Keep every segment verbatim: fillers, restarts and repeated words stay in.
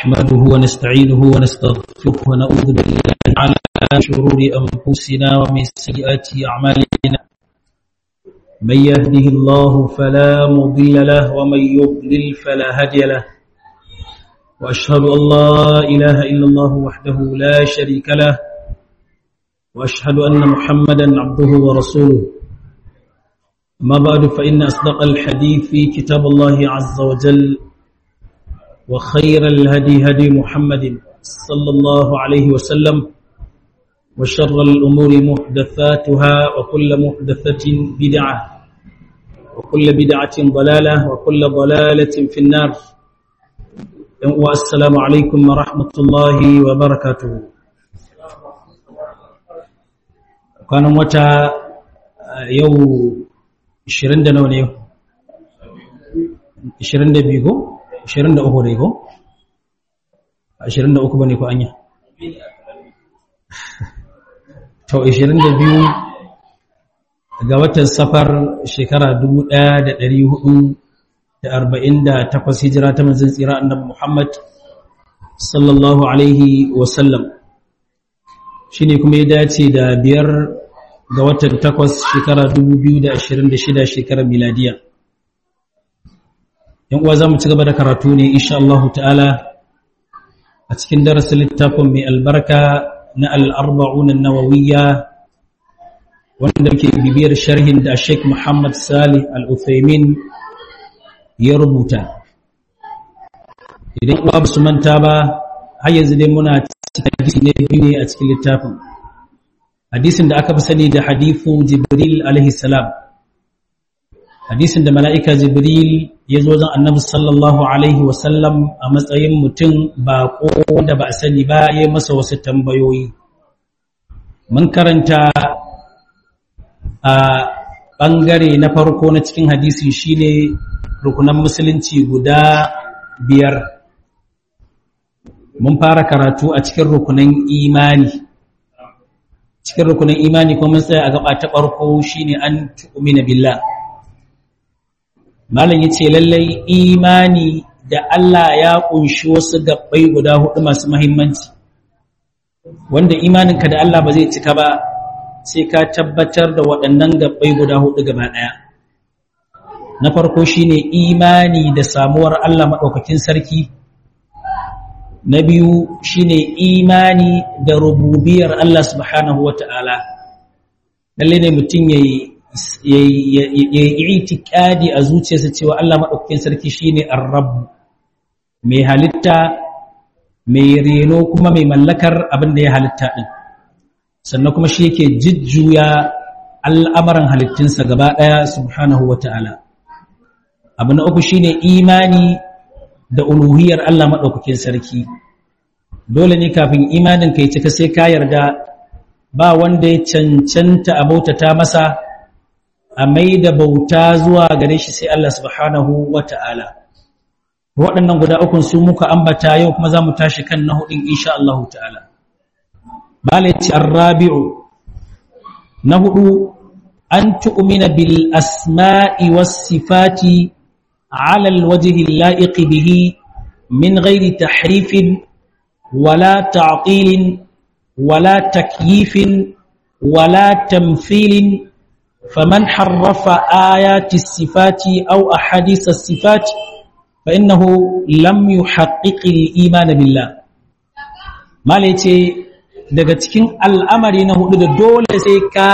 نحمده ونستعينه ونستغفره ونعوذ بالله تعالى من شرور أنفسنا ومن سيئات أعمالنا من يهده الله فلا مضل له ومن يضلل فلا هادي له وأشهد أن لا إله إلا الله وحده لا شريك له وأشهد أن محمدا عبده ورسوله ما بعد فإن أصدق الحديث كتاب الله عز وجل وخير الهدي هدي محمد صلى الله عليه وسلم وشر الأمور محدثاتها وكل محدثة بدعة وكل بدعة ضلالة وكل ضلالة في النار والسلام عليكم ورحمة الله وبركاته. كان متى يوم عشرين دنو ne عشرين da biyu عشرين da uku ne ko عشرين da uku bane ko anya to عشرين da biyu ga watan safar shekara dubu ɗaya da ɗari hudu da arba'in da takwas hijira ta manzon tsira annabi Muhammad sallallahu alaihi wasallam shine kuma ya dace da biyar ga watan takwas shekara dubu biyu da ashirin da shida shekarar miladiya. Yan uwa zamu ci gaba da karatu ne insha Allah ta'ala a cikin darasin littafin mai albarka na al-arba'un an-nawawiyya wanda ke bibiyar sharhin da Sheikh Muhammad Salih Al-Uthaymin ya rubuta. Idan uwa ba su manta ba har yanzu dai muna cikin hadisi ne biyu ne a cikin littafin. Hadisin da aka fi sani da hadithu Jibril alaihi salam. Hadisin da mala'ika Jibril ya zo zan annabi sallallahu alaihi wasallam a matsayin mutum baƙo wanda ba a sani ba ya masa wasu tambayoyi. Mun karanta a ɓangare na farko na cikin hadisi shine rukunan musulunci guda biyar. Mun fara karatu a cikin rukunan imani. Cikin rukunan imani kuma mun tsaya a gaba ta farko shine an tu'mina billah. Malam yace lallai imani da Allah ya kunshi wasu gabbai guda hudu masu muhimmanci wanda imaninka da Allah ba zai cika ba sai ka tabbatar da waɗannan gabbai guda hudu gaba daya. Na farko shine imani da samuwar Allah madaukakin sarki. Na biyu shine imani da rububiyar Allah subhanahu wata'ala. Lalle ne mutum yayi yayi itikadi a zuciyarsa cewa Allah madaukakin sarki shine ar-rabb, mai halitta, mai reno kuma mai mallakar abin da ya halitta din. Sannan kuma shi yake jujjuya al'amuran halittunsa gaba daya subhanahu wata'ala. Abu na uku shine imani da uluhiyar Allah madaukakin sarki. Dole ne kafin imanin kai cika sai ka yarda ba wanda ya cancanta a bautata masa a mai da bauta zuwa gare shi sai Allah subhanahu wata'ala. Waɗannan guda ukun su muka ambata yau kuma za mu tashi kan na hudin insha Allah ta'ala. Balati ar-rabi'u na hudu an tu'mina bil asma'i was sifati ala al-wajhi al-la'iq bihi min ghairi tahrifin wala ta'tilin wala takyifin wala tamthilin. فمن حرف آيات الصفات أو أحاديث الصفات فإنه لم يحقق الإيمان بالله. ما ليتي daga cikin al'amari na hudu da dole sai ka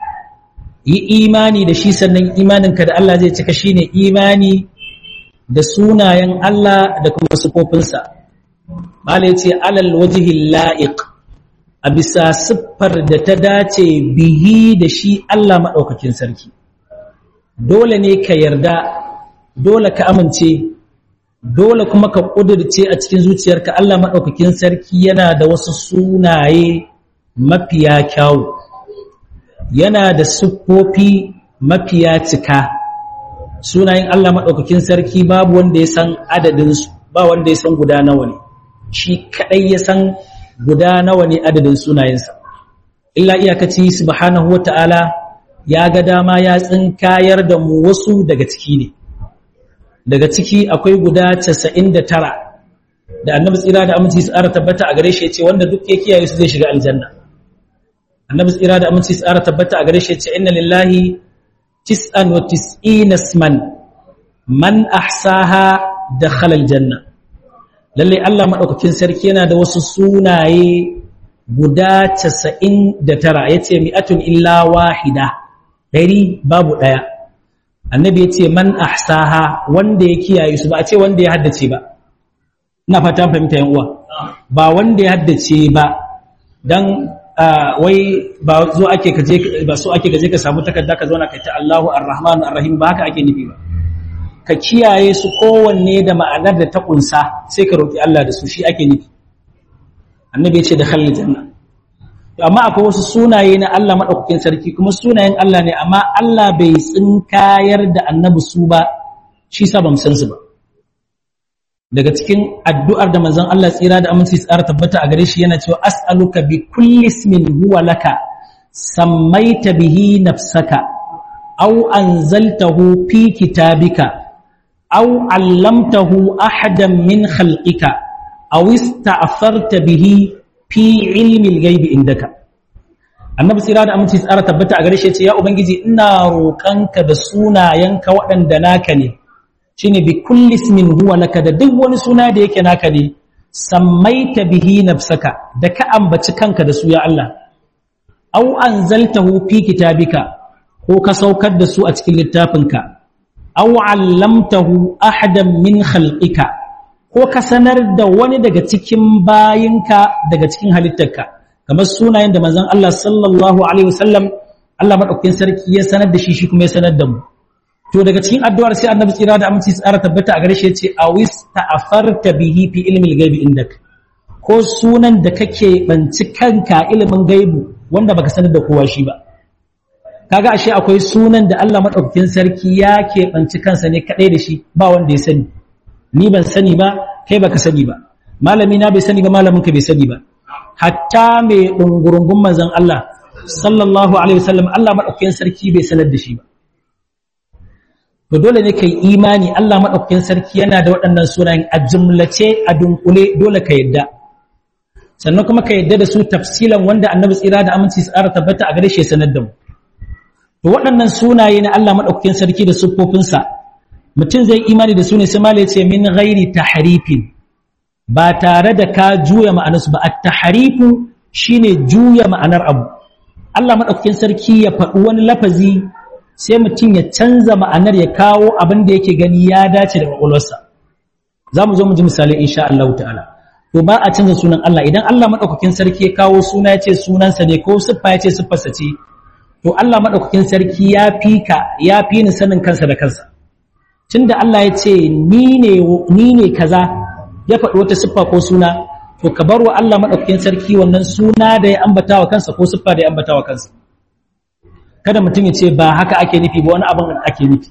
yi imani da shi sannan imaninka da Allah zai cika shine imani da sunayen Allah da kuma sifofinsa. Ma laice alal wajhil la'iq, a bisa siffar da ta dace bihi da shi Allah maɗaukakin sarki. Dole ne ka yarda, dole ka amince, dole kuma ka ƙudurce a cikin zuciyarka Allah maɗaukakin sarki yana da wasu sunaye mafiya kyawu, yana da siffofi mafiya cika. Sunayen Allah maɗaukakin sarki babu wanda ya san adadinsu, ba wanda ya san guda nawa ne, shi kaɗai ya san guda nawa ne adadin sunayensa. Illa iyakaci subhanahu wata'ala ya ga dama ya tsinkayar da mu wasu daga ciki ne. Daga ciki akwai guda casa'in da tara da annabi tsira da aminci tsara tabbata a gare shi yace wanda duk ya kiyaye su zai shiga aljanna annabi tsira da aminci tsara tabbata a gare shi yace inna lillahi tis'an wa tis'ina isman man ahsaha dakhala aljanna lalle Allah madaukakin sarki yana da wasu sunaye guda casa'in da tara yace mi'atun illa wahida dari babu daya annabi yace man ahsaha wanda ya kiyaye su ba a ce wanda ya haddace ba ina fata fahimta yan uwa ba wanda ya haddace ba dan wai ba zo ake kaje ba so ake kaje ka samu takarda ka zauna kai ta Allahu Ar-Rahman Ar-Rahim ba haka ake nufi ba ka kiyaye su kowanne da ma'anar da ta kunsa sai ka roki Allah da su shi ake nufi annabi yace da khalil janna amma akwai wasu sunaye na Allah madaukakin sarki kuma sunayen Allah ne amma Allah bai tsinkayar da annabi su ba shi sa ban san su ba daga cikin addu'ar da manzon Allah tsira da aminci tsara tabbata a gare shi yana cewa as'aluka bi kulli ismin huwa laka sammaita bihi nafsaka aw anzaltahu fi kitabika aw 'allamtahu ahadan min khalqika aw ista'farta bihi fi 'ilmi al-ghaibi indaka annabi tsira da aminci tsara tabbata a gare shi ya ce ya ubangiji ina roƙanka da sunayenka waɗanda naka ne shine bi kulli ismin huwa laka da duk wani suna da yake naka ne sammaita bihi nafsaka da ka ambaci kanka da su ya Allah aw anzaltahu fi kitabika ko ka saukar da su a cikin littafinka aw 'allamtahu ahadan min khalqika ko ka sanar da wani daga cikin bayinka daga cikin halittarka kamar sunayen da manzon Allah sallallahu alaihi wasallam Allah madaukakin sarki ya sanar da shi shi kuma ya sanar da mu to daga cikin addu'ar sai annabi tsira da aminci tsara tabbata a gare shi yace awis ta'afarta bihi fi ilmi al-ghaibi indak ko sunan da kake banci kanka ilimin gaibu wanda baka sanar da kowa shi ba kaga ashe akwai sunan da Allah madaukakin sarki yake banci kansa ne kadai da shi ba wanda ya sani ni ban sani ba kai baka sani ba malami na bai sani ba malamin ka bai sani ba hatta mai dungurungun manzon Allah sallallahu alaihi wasallam Allah madaukakin sarki bai sanar da shi ba to dole ne kai imani Allah madaukakin sarki yana da waɗannan sunayen a jumlace a dunkule dole ka yadda sannan kuma ka yadda da su tafsilan wanda annabi tsira da aminci tsara tabbata a gare shi sanar da mu to waɗannan sunaye na Allah madaukakin sarki da siffofinsa mutum zai imani da su ne sai malai ce min ghairi tahrifin ba tare da ka juya ma'anarsu ba at-tahrifu shine juya ma'anar abu Allah madaukakin sarki ya faɗi wani lafazi sai mutum ya canza ma'anar ya kawo abin da yake gani ya dace da kwakwalwarsa za mu zo mu ji misali insha Allah ta'ala to ba a canza sunan Allah idan Allah madaukakin sarki ya kawo suna ya ce sunansa ne ko siffa ya ce siffarsa ce to Allah madaukakin sarki ya fi ka ya fi ni sanin kansa da kansa tunda Allah ya ce ni ne ni ne kaza ya faɗi wata siffa ko suna to ka bar wa Allah madaukakin sarki wannan suna da ya ambata wa kansa ko siffa da ya ambata wa kansa kada mutum ya ce ba haka ake nufi ba wani abin ake nufi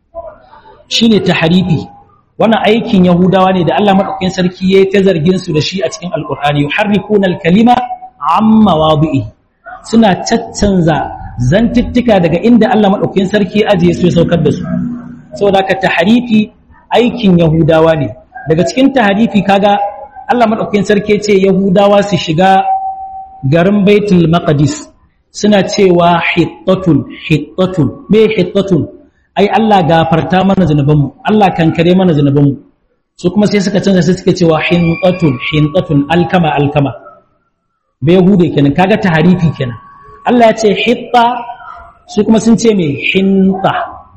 shine tahrifi wannan aikin yahudawa ne da Allah madaukakin sarki yayi ta zargin su da shi a cikin alqur'ani yuharrifuna alkalima amma wadi'i suna caccanza zantittika daga inda Allah madaukakin sarki ajiye su ya saukar da su saboda ka tahrifi aikin yahudawa ne daga cikin tahrifi kaga Allah madaukakin sarki ya ce yahudawa su shiga garin baitul maqdis suna cewa hittatun hittatun me hittatun ai Allah gafarta mana zanubanmu Allah kankare mana zanubanmu su kuma sai suka canza sai suka cewa hintatun hintatun alkama alkama be yahude kenan kaga tahrifi kenan Allah ya ce hitta su kuma sun ce me hinta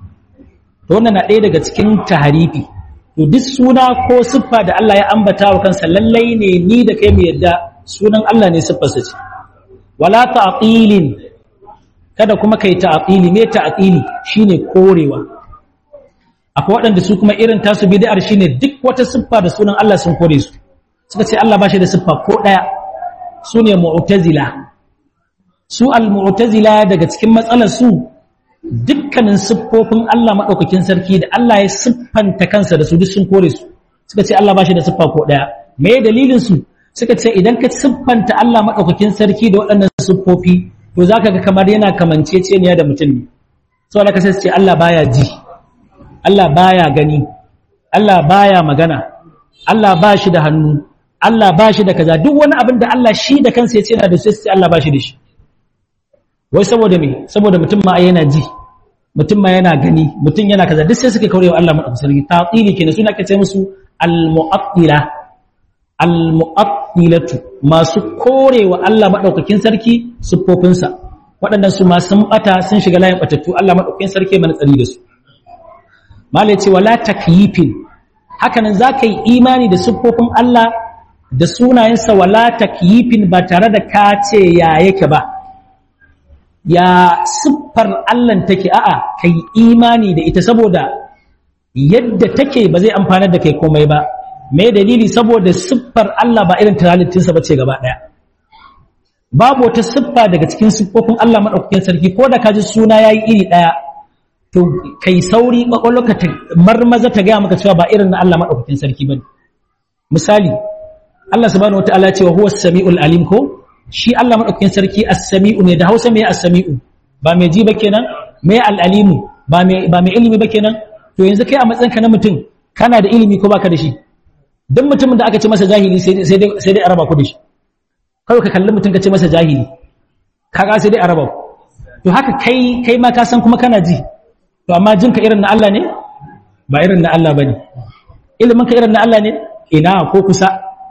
to wannan na ɗaya daga cikin tahrifi to duk suna ko siffa da Allah ya ambata wa kansa lallai ne ni da kai mu yadda sunan Allah ne siffarsa ce wala ta'tilin kada kuma kai ta'tili me ta'tili shine korewa akwai waɗanda su kuma irin tasu bid'ar shine duk wata siffa da sunan Allah sun kore su suka ce Allah ba shi da siffa ko daya sune mu'tazila su al-mu'tazila daga cikin matsalar su dukkanin siffofin Allah madaukakin sarki da Allah ya siffanta kansa da su duk sun kore su suka ce Allah ba shi da siffa ko daya me dalilin su suka ce idan ka siffanta Allah madaukakin sarki da waɗannan siffofi to zaka ga kamar yana kamanceceniya da mutum ne saboda ka sai ce Allah baya ji Allah baya gani Allah baya magana Allah ba shi da hannu, Allah ba shi da kaza, duk wani abin da Allah shi da kansa ya ce yana da shi sai Allah ba shi da shi. Wai saboda me? Saboda mutum ma yana ji, mutum ma yana gani, mutum yana kaza, duk sai suka kaurewa Allah madaukakin sarki. Ta'tili kenan suna kace musu al-mu'attila, al-mu'attilatu, masu korewa Allah madaukakin sarki siffofinsa. Waɗannan su ma sun bata sun shiga layin batattu, Allah madaukakin sarki mana tsari da su. Malai ce wala takyifin, hakanan zaka yi imani da siffofin Allah da sunayensa wala takyifin ba tare da ka ce ya yake ba. Ya siffar Allah take, a'a kai imani da ita saboda yadda take ba zai amfanar da kai komai ba. Me dalili? Saboda siffar Allah ba irin halittunsa bace gaba daya. Babu wata siffa daga cikin siffofin Allah madaukakin sarki ko da kaji suna yayi iri daya to kai sauri kwakwalwarka ta marmaza ta ga maka cewa ba irin na Allah madaukakin sarki bane. Misali, Allah subhanahu wataala ya ce wa huwas samiul alim, ko shi Allah madaukakin sarki as-sami'u ne. Da Hausa me as-sami'u? Ba mai ji ba kenan? Me al-alimu? Ba mai ba mai ilimi ba kenan? To yanzu kai a matsayin ka na mutum kana da ilimi ko baka da shi? Duk mutumin da aka ce masa jahili sai sai dai sai dai araba ku da shi. Kawai ka kalli mutum ka ce masa jahili, kaga sai dai araba. To haka kai kai ma ka san kuma kana ji. To amma jinka irin na Allah ne? Ba irin na Allah bane. Ilimin ka irin na Allah ne? Ina ko kusa.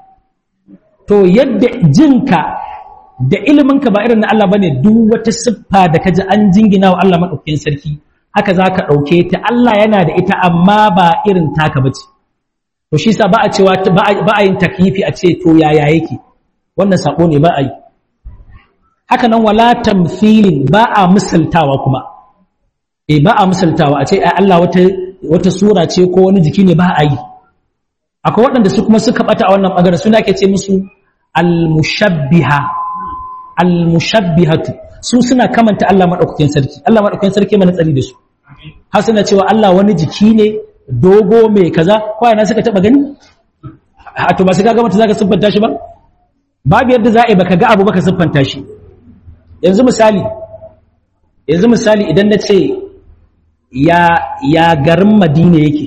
To yadda jinka da iliminka ba irin na Allah bane, duk wata siffa da kaji an jingina wa Allah madaukakin sarki haka zaka dauke ta. Allah yana da ita amma ba irin taka bace. To shi yasa ba a cewa ba a yin takyifi a ce to yaya yake, wannan sako ne ba a yi. Haka nan wala tamthilin, ba a misaltawa kuma. Eh ba a misaltawa a ce ai Allah wata wata sura ce ko wani jiki ne, ba a yi. Akwai waɗanda su kuma suka bata a wannan bangare, suna ke ce musu al-mushabbiha, al-mushabbihatu. Su suna kamanta Allah madaukakin sarki, Allah madaukakin sarki mana tsari da su. Har suna cewa Allah wani jiki ne dogo mai kaza, ko ina suka taba gani? A to ba su ga mata zaka siffanta shi ba? Babu yadda za a yi baka ga abu baka siffanta shi. Yanzu misali, yanzu misali idan na ce ya ya garin Madina yake,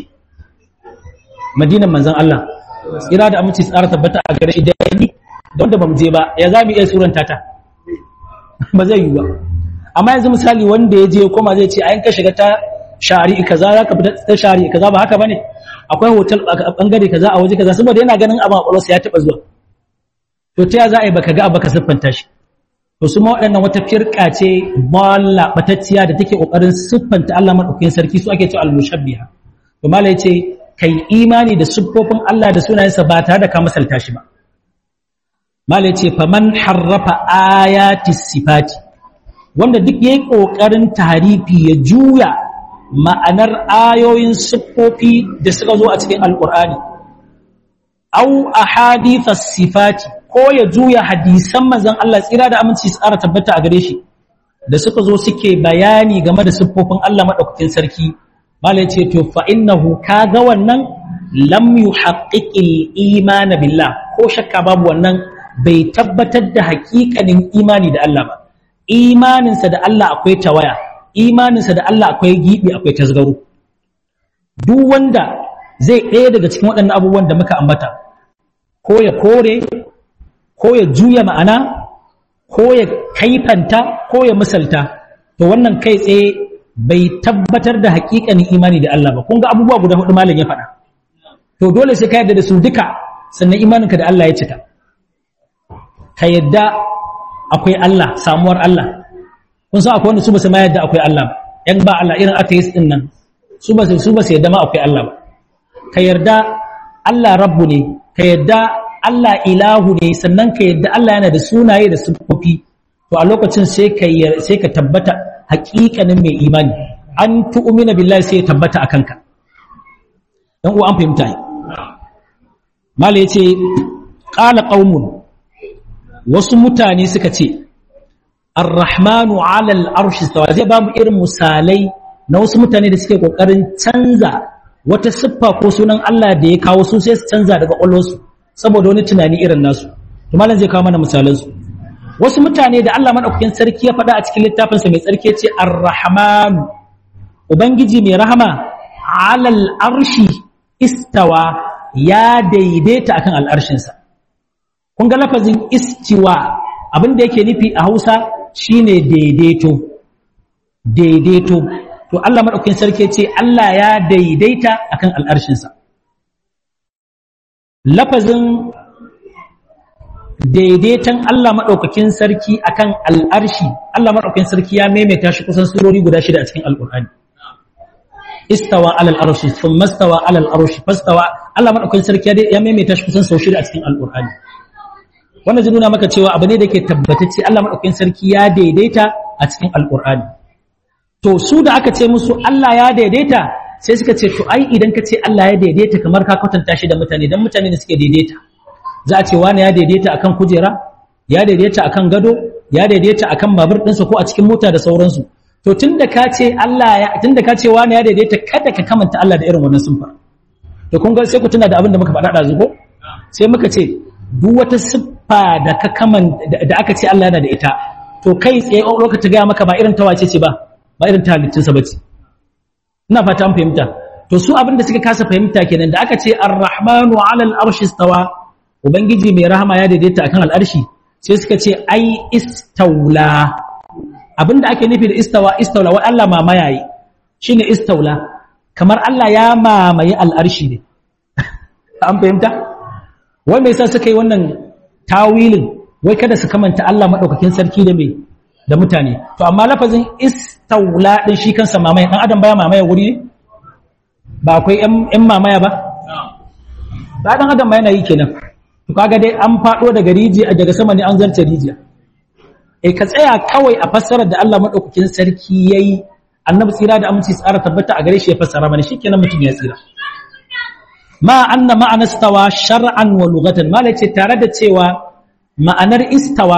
Madinan manzon Allah, ira da aminci tsara tabbata a gare shi da ni da wanda bamu je ba, ya zamu iya suranta ta? Ba zai yi ba. Amma yanzu misali wanda ya je kuma zai ce ayin ka shiga ta shari'i kaza zaka fita ta shari'i kaza, ba haka bane? Akwai hotel a bangare kaza a waje kaza, saboda yana ganin abin akwalwarsa ya taba zuwa. To ta ya za a yi baka ga baka siffanta shi? To su ma waɗannan wata firka ce balla batacciya da take kokarin siffanta Allah madaukakin sarki, su ake cewa al-mushabbiha. To malai ce kai imani da siffofin Allah da sunayensa ba tare da ka misalta shi ba. Malai ce faman harrafa ayati sifati, wanda duk yayi kokarin tahrifi ya juya ma'anar ayoyin siffofi da suka zo a cikin alqur'ani, au ahadithas sifati, ko ya juya hadisan manzon Allah tsira da aminci tsara tabbata a gare shi da suka zo suke bayani game da siffofin Allah madaukakin sarki. Malai ce to fa innahu kaga wannan lam yuhaqqiqil iman billah, ko shakka babu wannan bai tabbatar da haƙiƙanin imani da Allah ba. Imaninsa da Allah akwai tawaya, imaninsa da Allah akwai gibi, akwai tasgaro. Duk wanda zai ɗaya daga cikin waɗannan abubuwan da muka ambata, ko ya kore, ko ya juya ma'ana, ko ya kaifanta, ko ya misalta, to wannan kai tsaye bai tabbatar da haƙiƙanin imani da Allah ba. Kun ga abubuwa guda hudu malam ya faɗa. To dole sai ka yarda da su duka, sannan imaninka da Allah ya cika. Ka yadda akwai Allah, samuwar Allah. Kun san akwai wanda su ba su ma yadda akwai Allah ba. ‘Yan ba Allah irin atheist ɗin nan, su ba su ba su yadda ma akwai Allah ba. Ka yarda Allah rabbu ne, ka yadda Allah ilahu ne, sannan ka yadda Allah yana da sunaye da siffofi. To a lokacin sai ka sai ka tabbata haƙiƙanin mai imani. An tu'mina billahi sai ya tabbata a kanka. Dan uwa an fahimta yi. Mala yace qala qaumun, wasu mutane suka ce ar-rahmanu 'ala al-arshi stawa. Zai ba mu irin misalai na wasu mutane da suke kokarin canza wata siffa ko sunan Allah da ya kawo su, sai su canza daga kwallonsu saboda wani tunani irin nasu. To malam zai kawo mana misalan su. Wasu mutane da Allah madaukakin sarki ya faɗa a cikin littafin sa mai tsarki ce ar-rahmanu, ubangiji mai rahama, 'ala al-arshi istawa, ya daidaita akan al'arshinsa. Kun ga lafazin istiwa abin da yake nufi a Hausa shine daidaito daidaito to Allah madaukakin sarki ce Allah ya daidaita akan al'arshinsa. Lafazin daidaitan Allah madaukakin sarki akan al'arshi Allah madaukakin sarki ya maimaita shi kusan surori guda shida a cikin Al-Qur'ani. Istawa alal arshi thumma istawa alal arshi fastawa Allah madaukakin sarki ya maimaita shi kusan sau shida a cikin Al-Qur'ani. Wannan zai nuna maka cewa abu ne da yake tabbatacce Allah madaukakin sarki ya daidaita a cikin Al-Qur'ani. To su da aka ce musu Allah ya daidaita sai suka ce to ai idan ka ce Allah ya daidaita kamar ka kwatanta shi da mutane dan mutane ne suke daidaita. Za a ce wani ya daidaita akan kujera, ya daidaita akan gado, ya daidaita akan babur ɗinsa ko a cikin mota da sauransu. To tunda ka ce Allah ya tunda ka ce wani ya daidaita kada ka kamanta Allah da irin wannan sunfa. To kun ga sai ku tuna da abin da muka faɗa ɗazu ko? Sai muka ce duk wata siffa da ka kaman da aka ce Allah yana da ita to kai tsaye lokacin ga maka ba irin tawace ce ba ba irin ta halittunsa bace. Ina fata an fahimta. To su abin da suka kasa fahimta kenan da aka ce Ar-Rahmanu 'ala al-arshi istawa Ubangiji mai rahama ya daidaita akan al'arshi sai suka ce ai istaula abinda ake nufi da istawa istaula wai Allah mamaya yi shine istaula kamar Allah ya mamaye al'arshi ne an fahimta wai me yasa suka yi wannan tawilin wai kada su kamanta Allah madaukakin sarki da me da mutane to amma lafazin istaula din shi kansa mamaye dan adam baya mamaye wuri ne ba akwai ƴan mamaya ba ba dan adam ba yana yi kenan to kaga dai an fado daga rijiya daga sama ne an zarce rijiya eh ka tsaya kawai a fassarar da Allah madaukakin sarki yayi annabi tsira da aminci tsara tabbata a gare shi ya fassara mana shikenan mutum ya tsira ma anna ma'ana istawa shar'an wa lughatan malace tare da cewa ma'anar istawa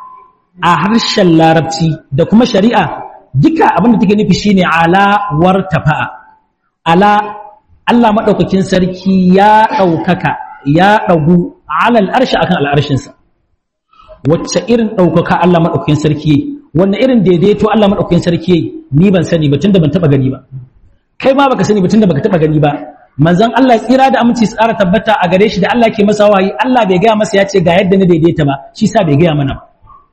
a harshen larabci da kuma shari'a duka abin da take nufi shine ala wartafa ala Allah madaukakin sarki ya daukaka ya dagu ala al'arshi akan al'arshinsa wacce irin daukaka Allah madaukakin sarki yayi wannan irin daidaito Allah madaukakin sarki yayi ni ban sani ba tunda ban taba gani ba kai ma baka sani ba tunda baka taba gani ba manzon Allah tsira da aminci tsara tabbata a gare shi da Allah ke masa wahayi Allah bai ga masa ya ce ga yadda ni daidaita ba shi sa bai ga mana ba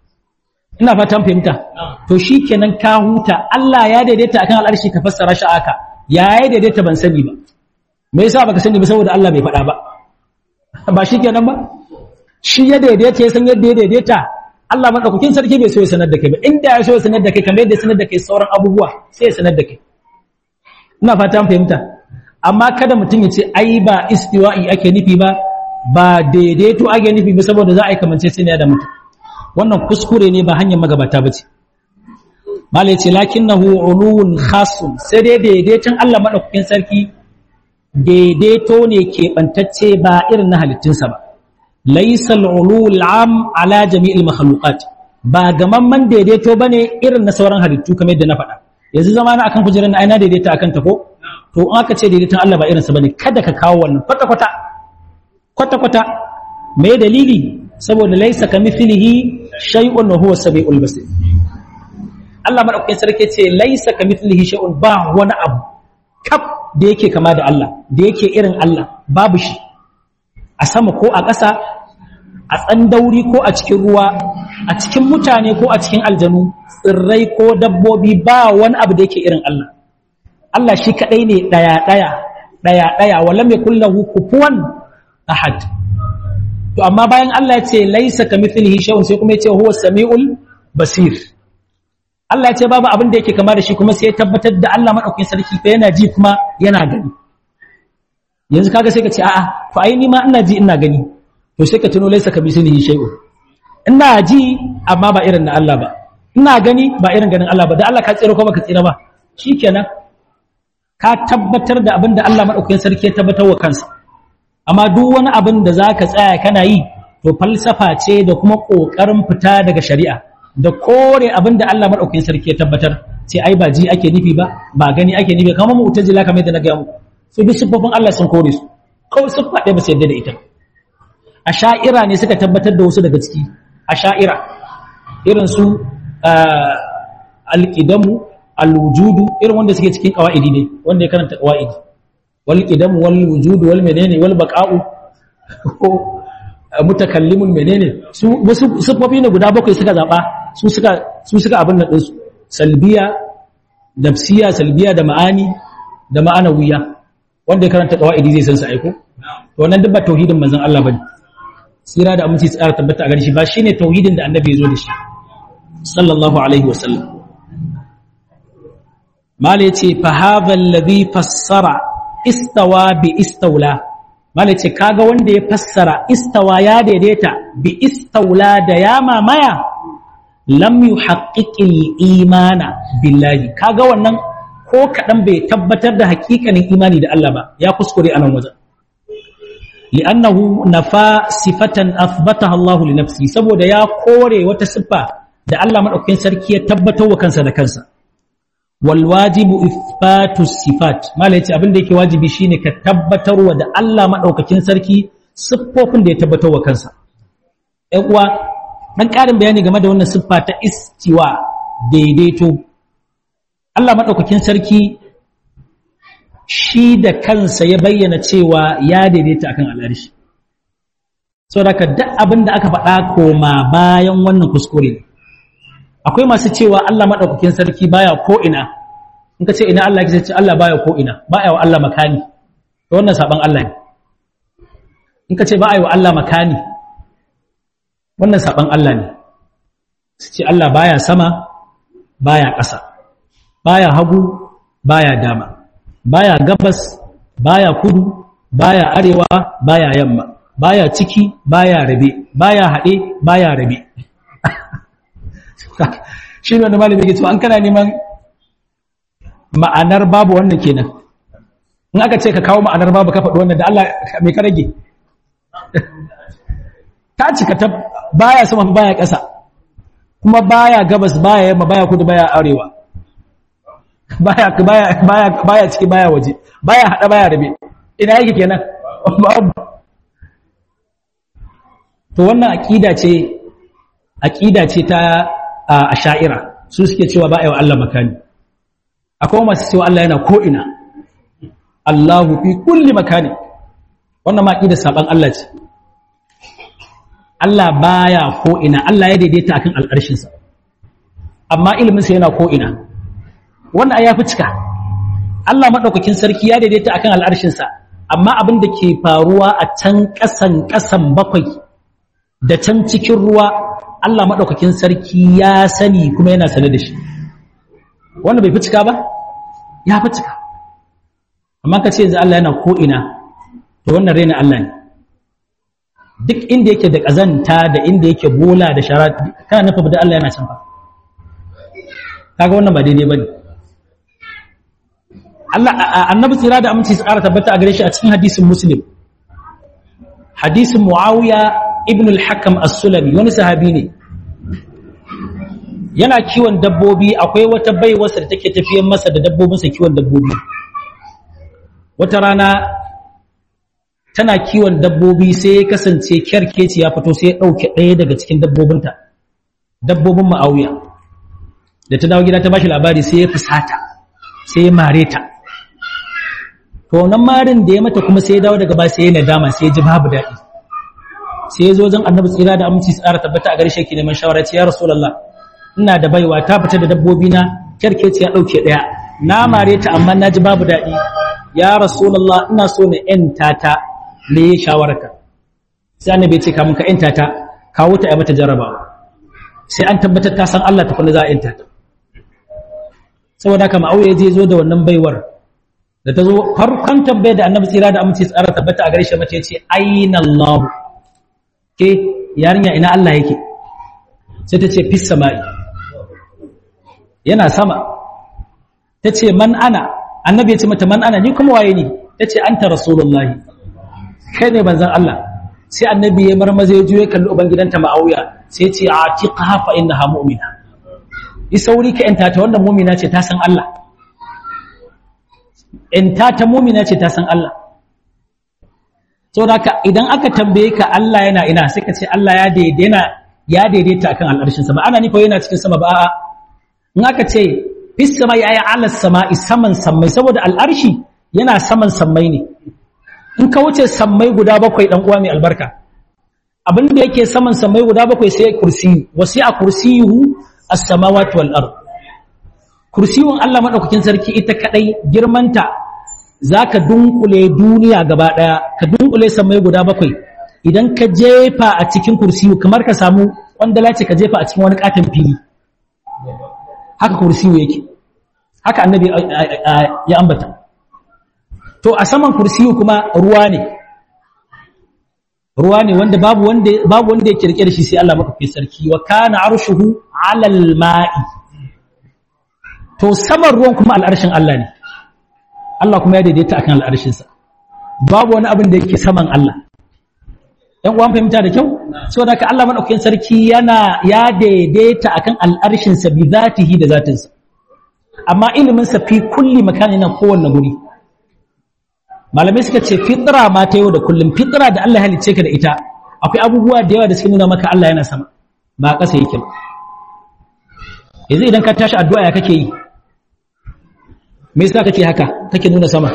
ina fatan fahimta to shikenan ka huta Allah ya daidaita akan al'arshi ka fassara shi aka ya ya daidaita ban sani ba me yasa baka sani ba saboda Allah bai faɗa ba ba shikenan ba shi ya daidaita ya san yadda ya daidaita Allah madaukakin sarki bai so ya sanar da kai ba inda ya so ya sanar da kai kamar yadda ya sanar da kai sauran abubuwa sai ya sanar da kai ina fatan fahimta amma kada mutum ya ce ai ba istiwa'i ake nufi ba ba daidaito ake nufi ba saboda za a yi kamance sai da mutum wannan kuskure ne ba hanyar magabata bace malai ce lakinnahu uluwun khasun sai dai daidaiton Allah madaukakin sarki daidaito ne ke bantacce ba irin na halittunsa ba laysa al-ulul am ala jami'il makhluqat ba gamamman daidaito bane irin na sauran halittu kamar yadda na faɗa yanzu zamana akan kujerar na aina daidaita akan ta ko to in aka ce daidaiton Allah ba irinsa bane kada ka kawo wannan kwata kwata kwata kwata me dalili saboda laysa kamithlihi shay'un wa huwa as-sami'ul basir Allah madaukakin sarki ce laysa kamithlihi shay'un ba wani abu kaf da yake kama da Allah da yake irin Allah babu shi a sama ko a ƙasa a tsandauri ko a cikin ruwa a cikin mutane ko a cikin aljanu tsirrai ko dabbobi ba wani abu da yake irin Allah Allah shi kadai ne daya daya daya daya walam yakul lahu kufuwan ahad to amma bayan Allah ya ce laysa kamithlihi shay'un sai kuma ya ce huwa samiul basir Allah ya ce babu abin da yake kama da shi kuma sai ya tabbatar da Allah madaukakin sarki fa yana ji kuma yana gani yanzu kaga sai ka ce a'a to ai ni ma ina ji ina gani to sai ka tuno laysa kamithlihi shay'un ina ji amma ba irin na Allah ba ina gani ba irin ganin Allah ba da Allah ka tsira ko baka tsira ba shikenan ka tabbatar da abin da Allah madaukakin sarki ya tabbatar wa kansa amma duk wani abin da zaka tsaya kana yi to falsafa ce da kuma kokarin fita daga shari'a da kore abin da Allah madaukakin sarki ya tabbatar sai ai ba ji ake nufi ba ba gani ake nufi kamar mu'tazila kamar yadda na ga muku su duk sifofin Allah sun kore su kawai sun faɗe ba su yadda da ita asha'ira ne suka tabbatar da wasu daga ciki asha'ira irin su al-qidamu al-wujudu irin wanda suke cikin qawaidi ne wanda ya karanta qawaidi wal qidam wal wujud wal menene wal baqa'u ko mutakallimun menene su wasu sifofi ne guda bakwai suka zaba su suka su suka abin nan din su salbiya nafsiya salbiya da ma'ani da ma'anawiya wanda ya karanta qawaidi zai san su aiko to wannan duk ba tauhidin manzon Allah bane sira da aminci tsara tabbata a gare shi ba shine tauhidin da annabi ya zo da shi sallallahu alaihi wasallam mala yace fa hadha alladhi fassara istawa bi istawla mala yace kaga wanda ya fassara istawa ya daidaita bi istawla da ya mamaya lam yuhaqqiqil imana billahi kaga wannan ko kadan bai tabbatar da hakikanin imani da Allah ba ya kuskure anan wajen li'annahu nafa sifatan athbataha Allah li nafsi saboda ya kore wata sifa da Allah madaukakin sarki ya tabbatar wa kansa da kansa wal wajibu ithbatu sifat mala yace abin da yake wajibi shine ka tabbatarwa da Allah madaukakin sarki siffofin da ya tabbatar wa kansa ɗan uwa dan ƙarin bayani game da wannan siffa ta istiwa daidaito Allah madaukakin sarki shi da kansa ya bayyana cewa ya daidaita akan al'arshi saboda ka duk abin da aka faɗa koma bayan wannan kuskure ne akwai masu cewa Allah madaukakin sarki baya ko ina in ka ce ina Allah yake ce Allah baya ko ina baya wa Allah makani to wannan saban Allah ne in ka ce baya wa Allah makani wannan saban Allah ne su ce Allah baya sama baya ƙasa baya hagu baya dama baya gabas baya kudu baya arewa baya yamma baya ciki baya rabe baya haɗe baya rabe shi ne wanda malami yake cewa an kana neman ma'anar babu wannan kenan in aka ce ka kawo ma'anar babu ka faɗi wannan da Allah mai ka rage ta cika ta baya sama baya ƙasa kuma baya gabas baya yamma baya kudu baya arewa baya baya baya baya ciki baya waje baya hada baya rabe ina yake kenan to wannan aqida ce aqida ce ta asha'ira su suke cewa ba ayi Allah makani akwai masu cewa Allah yana ko ina Allahu fi kulli makani wannan ma aqida saban Allah ce Allah baya ko ina Allah ya daidaita akan alƙarshin sa amma ilimin sa yana ko ina wannan ai yafi cika Allah madaukakin sarki ya daidaita akan al'arshin sa amma abin da ke faruwa a can kasan kasan bakwai da can cikin ruwa Allah madaukakin sarki ya sani kuma yana sane da shi wannan bai fi cika ba ya fi cika amma ka ce yanzu Allah yana ko ina to wannan rena Allah ne duk inda yake da kazanta da inda yake bola da shara kana nufa da Allah yana can fa kaga wannan ba daidai bane Allah annabi tsira da aminci su ƙara tabbata a gare shi a cikin hadisin muslim hadisin muawiya ibn al-hakam as-sulami wani sahabi ne yana kiwon dabbobi akwai wata baiwarsa da take tafiyar masa da dabbobinsa kiwon dabbobi wata rana tana kiwon dabbobi sai ya kasance kyarkeci ya fito sai ya ɗauke ɗaya daga cikin dabbobinta dabbobin muawiya da ta dawo gida ta bashi labari sai ya fusata sai ya mare ta to nan marin da ya mata kuma sai ya dawo daga ba sai ya nadama sai ya ji babu daɗi sai ya zo wajen annabi tsira da aminci tsara tabbata a gare shi ke neman shawara ce ya rasulullah ina da baiwa ta fita da dabbobi na kerkeci ya dauke daya na mare ta amma naji babu daɗi ya rasulullah ina so na enta ta me shawararka sai annabi ya ce kamun ka enta ta kawo ta ai mata jarabawa sai an tabbatar ta san Allah ta kuma za a enta ta saboda haka ma'auya je zo da wannan baiwar da ta zo farkon tambayar da annabi tsira da aminci tsara tabbata a gare shi mace ce aina Allah ke yarinya ina Allah yake sai ta ce fis sama'i yana sama ta ce man ana annabi ya ce mata man ana ni kuma waye ni ta ce anta rasulullahi kai ne banzan Allah sai annabi ya marmaza ya juye kalli uban gidanta ma'auya sai ya ce atiqaha fa innaha mu'mina isauri ka enta ta wannan mu'mina ce ta san Allah enta ta mu'mina ce ta san Allah saboda haka idan aka tambaye ka Allah yana ina sai ka ce Allah ya daidaita ya daidaita akan al'arshin sa ba ana nifa yana cikin sama ba a'a in aka ce fis samai ay ala samai saman samai saboda al'arshi yana saman sammai ne in ka wuce sammai guda bakwai dan uwa mai albarka abin da yake saman sammai guda bakwai sai kursiyu wasi'a kursiyuhu as-samawati wal ard kursiyun Allah madaukakin sarki ita kadai girmanta zaka dunkule duniya gaba daya ka dunkule sammai guda bakwai idan ka jefa a cikin kursiyu kamar ka samu kwandala ce ka jefa a cikin wani katon fili haka kursiyu yake haka annabi ya ambata to a saman kursiyu kuma ruwa ne ruwa ne wanda babu wanda babu wanda ya kirkire da shi sai Allah madaukakin sarki wa kana arshuhu alal ma'i to saman ruwan kuma al'arshin Allah ne Allah kuma ya daidaita akan al'arshin sa babu wani abin da yake saman Allah ɗan uwan fahimta da kyau saboda ka Allah madaukakin sarki yana ya daidaita akan al'arshin sa bi zatihi da zatin sa amma ilimin sa fi kulli makani nan kowanne guri malamai suka ce fitra ma ta yau da kullum fitra da Allah halicce ka da ita akwai abubuwa da yawa da suke nuna maka Allah yana sama ba ƙasa yake ba yanzu idan ka tashi addu'a ya kake yi me yasa kake haka kake nuna sama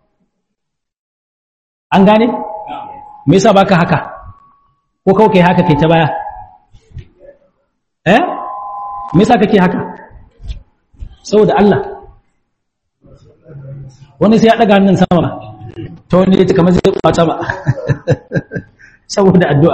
an gane me yasa baka haka ko kawai kai haka kai ta baya eh me yasa kake haka saboda Allah wani sai ya daga hannun sama ta wani ya ce kamar zai kwata ba saboda addu'a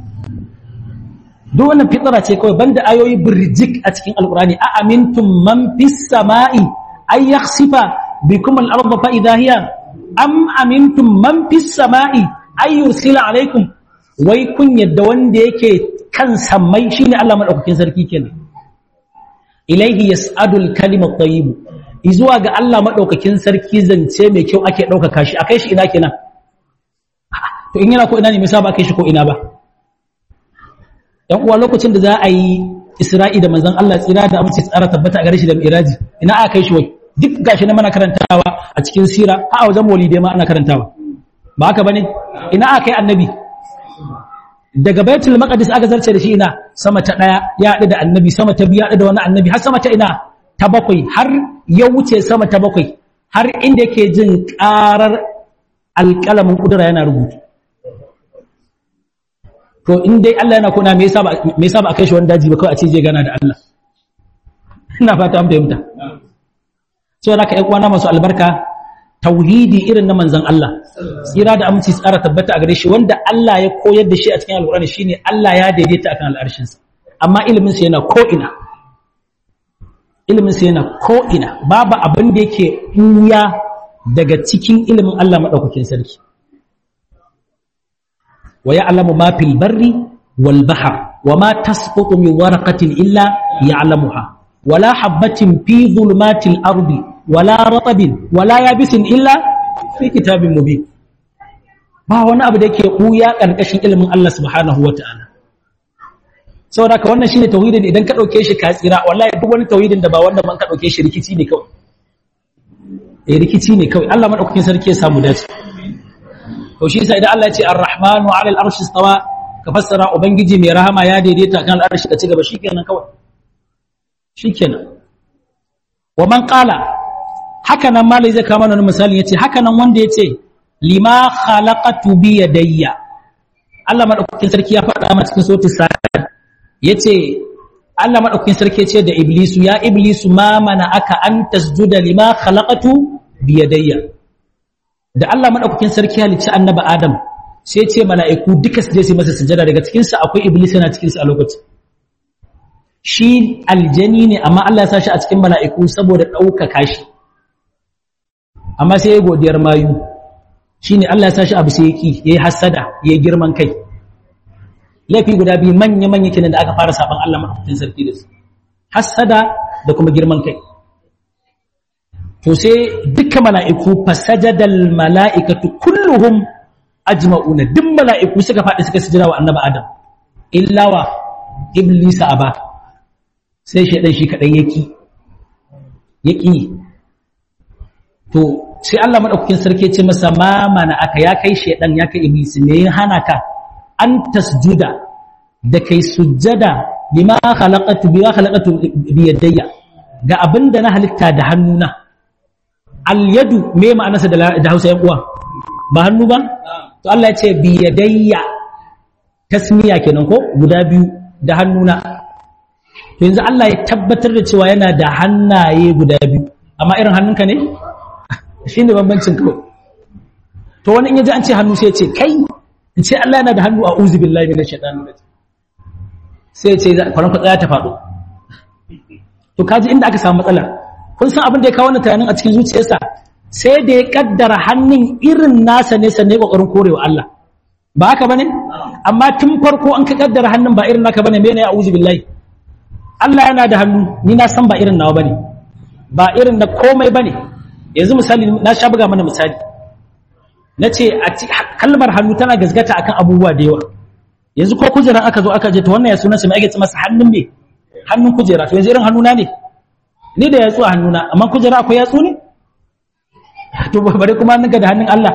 duk wannan fitara ce kawai banda ayoyi birjik a cikin alkurani a amintum man fis sama'i ay yakhsifa bikum al-ardha fa idha hiya am amintum man fis sama'i ay yursila alaykum wai kun yadda wanda yake kan sammai shine Allah madaukakin sarki kenan ilaihi yas'adul kalimat tayyib izuwa ga Allah madaukakin sarki zance mai kyau ake daukaka shi akai shi ina kenan to in yana ko ina ne me yasa ba kai shi ko ina ba dan uwa lokacin da za a yi Isra'i da manzon Allah tsira da amince tsara tabbata a gare shi da Miraji ina aka kai shi wai duk gashi na mana karantawa a cikin sira a wajen maulidi ma ana karantawa ba haka bane ina aka kai annabi daga Baitul Maqdis aka zarce da shi ina sama ta daya ya hadu da annabi sama ta biyu ya hadu da wani annabi har sama ta ina ta bakwai har ya wuce sama ta bakwai har inda yake jin karar alƙalamin kudura yana rubutu to in dai Allah yana kuna me yasa ba me yasa ba kai shi wani daji ba kawai a ce je gana da Allah ina fata an fahimta so haka ƴan uwana masu albarka tauhidi irin na manzon Allah tsira da aminci tsara tabbata a gare shi wanda Allah ya koyar da shi a cikin alƙur'ani shine Allah ya daidaita akan al'arshin sa amma ilimin sa yana ko ina ilimin sa yana ko ina babu abin da yake buya daga cikin ilimin Allah madaukakin sarki wa ya'lamu ma fil barri wal bahr wa ma tasqutu min waraqatin illa ya'lamuha wala habatin fi dhulumatil ardi wala ratabin wala yabisin illa fi kitabin mubin ba wani abu da yake buya karkashin ilimin Allah subhanahu wataala saboda ka wannan shine tauhidin idan ka dauke shi ka tsira wallahi duk wani tauhidin da ba wanda man ka dauke shi rikici ne kawai eh rikici ne kawai Allah madaukakin sarki ya samu dace to shi yasa idan Allah ya ce ar-rahmanu 'ala al-arshi istawa ka fassara ubangiji mai rahama ya daidaita kan al-arshi ka ci gaba shikenan kawai shikenan wa man qala haka nan malai zai kama wani misali yace haka nan wanda yace lima khalaqatu bi yadayya Allah madaukakin sarki ya faɗa ma cikin suratul sa'ad yace Allah madaukakin sarki yace da iblisu ya iblisu ma mana aka an tasjuda lima khalaqatu bi yadayya da Allah madaukakin sarki halicci annabi Adam sai ce mala'iku duka su je su masa sujada daga cikin sa akwai iblis yana cikin sa a lokacin shi aljani ne amma Allah ya sa shi a cikin mala'iku saboda daukaka shi amma sai ya godiyar mayu shine Allah ya sa shi abu sai yaki yayi hasada yayi girman kai lafi guda biyu manya manya kenan da aka fara saban Allah madaukakin sarki da su hasada da kuma girman kai to sai duka mala'iku fasajadal mala'ikatu kulluhum ajma'una duk mala'iku suka faɗi suka sujada wa annabi Adam illa wa iblisa aba sai shedan shi kadai yaki yaki to sai Allah madaukakin sarki ya ce masa ma mana aka ya kai shedan ya kai iblis ne ya hana ka an tasjuda da kai sujjada lima khalaqatu bi khalaqatu bi yadayya ga abinda na halitta da hannuna al-yadu me ma'anarsa da Hausa yan uwa ba hannu ba to Allah ya ce bi yadayya tasmiya kenan ko guda biyu da hannuna to yanzu Allah ya tabbatar da cewa yana da hannaye guda biyu amma irin hannunka ne shine bambancin kawai to wani in yaji an ce hannu sai ya ce kai in ce Allah yana da hannu a'udhu billahi minash shaitanir rajim sai ya ce faran tsaya ta faɗo to kaji inda aka samu matsala kun san abin da ya kawo wannan tunanin a cikin zuciyarsa sai da ya kaddara hannun irin nasa ne sanne kokarin korewa Allah ba haka bane amma tun farko an ka kaddara hannun ba irin naka bane me ne a'udhu billahi Allah yana da hannu ni na san ba irin nawa bane ba irin na komai bane yanzu misali na sha buga mana misali nace a kalmar hannu tana gasgata akan abubuwa da yawa yanzu ko kujeran aka zo aka je to wannan ya sunan sa me ake ce masa hannun me hannun kujera to yanzu irin hannuna ne ni da yatsu a hannuna amma kujera akwai yatsu ne to bare kuma ninka da hannun Allah